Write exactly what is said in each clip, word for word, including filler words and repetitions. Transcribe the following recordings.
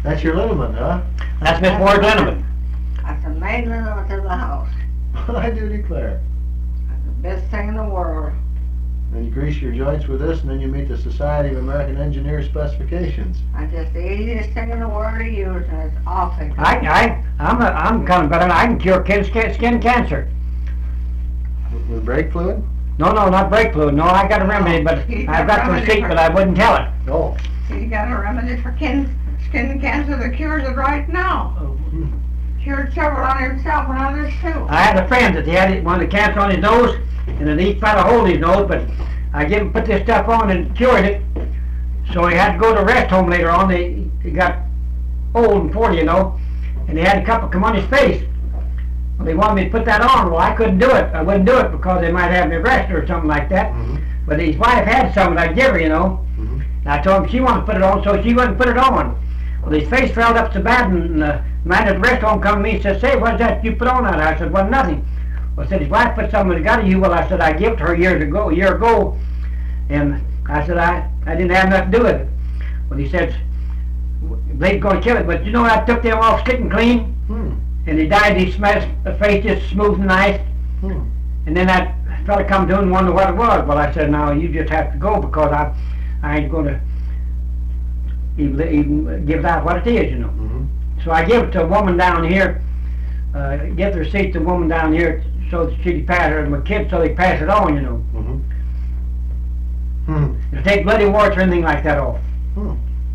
That's your liniment, huh? That's Miss Ward liniment. That's the main liniment of the house. I do declare. That's the best thing in the world. And you grease your joints with this, and then you meet the Society of American Engineers specifications. That's just the easiest thing in the world to use, and it's awfully good. I, I, I'm, a, I'm kind of better. I can cure skin, skin, skin cancer. With, with brake fluid? No, no, not brake fluid. No, I got a remedy, but I've got the receipt, but I wouldn't tell it. Oh. You got a remedy for skin, skin cancer that cures it right now. Hmm. Cured several on himself and others too. I had a friend that he had one of the cancer on his nose, and then he found a hole in his nose, but I gave him put this stuff on and cured it. So he had to go to a rest home later on. He, he got old and forty, you know, and he had a couple come on his face. Well, they wanted me to put that on. Well, I couldn't do it. I wouldn't do it because they might have me arrested or something like that. Mm-hmm. But his wife had some that I'd give her, you know. Mm-hmm. And I told him she wanted to put it on, so she wouldn't put it on. Well, his face swelled up so bad, and uh, the man at the rest home come to me and said, "Say, what's that you put on that?" I said, "Well, nothing." Well, I said, "His wife put something in the gut of you." Well, I said, "I gave it to her years ago, a year ago." And I said, I, I didn't have nothing to do with it. Well, he said, "Blade's going to kill it." But you know, I took them off sticking clean. Hmm. And he died, he smashed the face just smooth and nice. Hmm. And then that fella come to him and wondered what it was. Well, I said, "No, you just have to go because I I ain't going to even, even give it out what it is, you know." Mm-hmm. So I give it to a woman down here, uh, give the receipt to a woman down here so that she can pass it, and my kids so they pass it on, you know. Mm-hmm. Hmm. It'll take bloody warts or anything like that off. Hmm.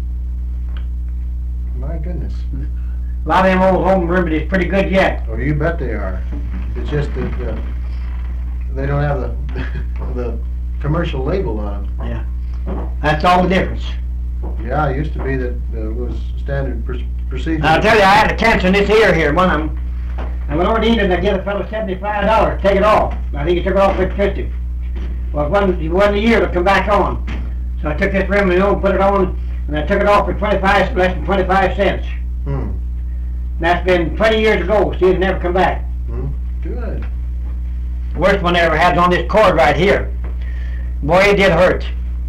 My goodness. A lot of them old home remedies pretty good yet. Oh, you bet they are. It's just that uh, they don't have the the commercial label on them. Yeah. That's all the difference. Yeah, it used to be that uh, was standard pr- procedure. I'll tell you, I had a cancer in this ear here, one of them. I went over to England and I get a fellow seventy-five dollars to take it off. I think he took it off for fifty. Well, it wasn't, it wasn't a year to come back on. So I took this remedy home, put it on, and I took it off for twenty-five, less than twenty-five cents. Hmm. And that's been twenty years ago, so it's never come back. Hmm. Good. The worst one I ever had is on this cord right here. Boy, it did hurt.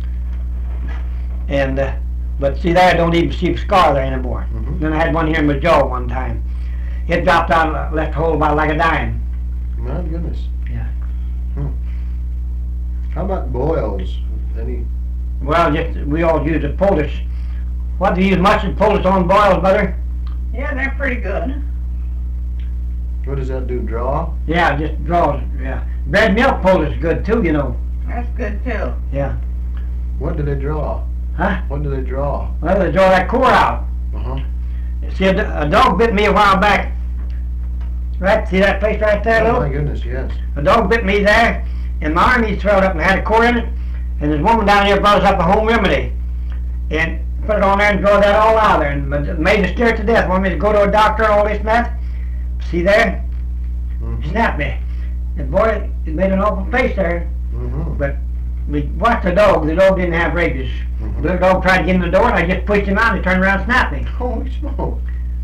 And, uh, but see there, I don't even see a scar there anymore. Mhm. Then I had one here in my jaw one time. It dropped out, and left a hole about like a dime. My goodness. Yeah. Hmm. How about boils? Any? Well, just, we all use a poultice. What, do you use mustard poultice on boils, brother? Yeah, they're pretty good. What does that do? Draw? Yeah, just draws, yeah. Bread milk poultice is good too, you know. That's good too. Yeah. What do they draw? Huh? What do they draw? Well, they draw that core out. Uh huh. See, a, a dog bit me a while back. Right, see that place right there, Oh little? my goodness, yes. A dog bit me there, and my arm he swelled up and had a core in it. And this woman down there brought us up a home remedy. And put it on there and draw that all out there. And made us scared to death. Want me to go to a doctor and all this and that. See there? Mm-hmm. He snapped me. And boy, it made an awful face there. Mm-hmm. But we watched the dog. The dog didn't have rabies. Mhm. The little dog tried to get in the door, and I just pushed him out, and he turned around and snapped me. Holy smoke.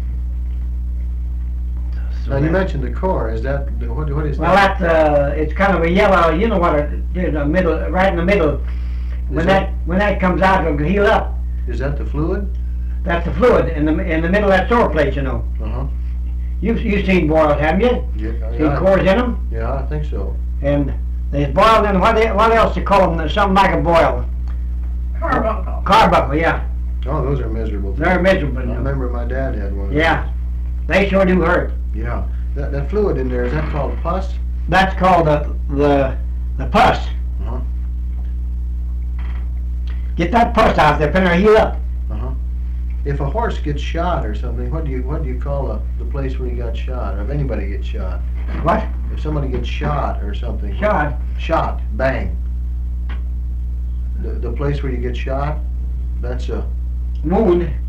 So Now you that- mentioned the core. Is that what? What is Well, that? that's uh, it's kind of a yellow. You know what? It is a middle, right in the middle. When that- that when that comes out, it'll heal up. Is that the fluid? That's the fluid in the in the middle of that sore place. You know. Uh huh. You've you've seen boils, haven't you? Yeah. See Yeah, cores in them, yeah, I think so. and there's boiled in what they, what else you call them? There's something like a boil. Carbuncle. Carbuncle, yeah. Oh, those are miserable. They're miserable. I remember my dad had one of Yeah, they sure do hurt. those. Yeah. That that fluid in there, is that called pus? That's called the the the pus. Uh-huh. Get that pus out there, finna heal up. Uh-huh. If a horse gets shot or something, what do you what do you call a, the place where he got shot? Or if anybody gets shot? What? If somebody gets shot or something. Shot. Shot. Bang. The, the place where you get shot, that's a Wound.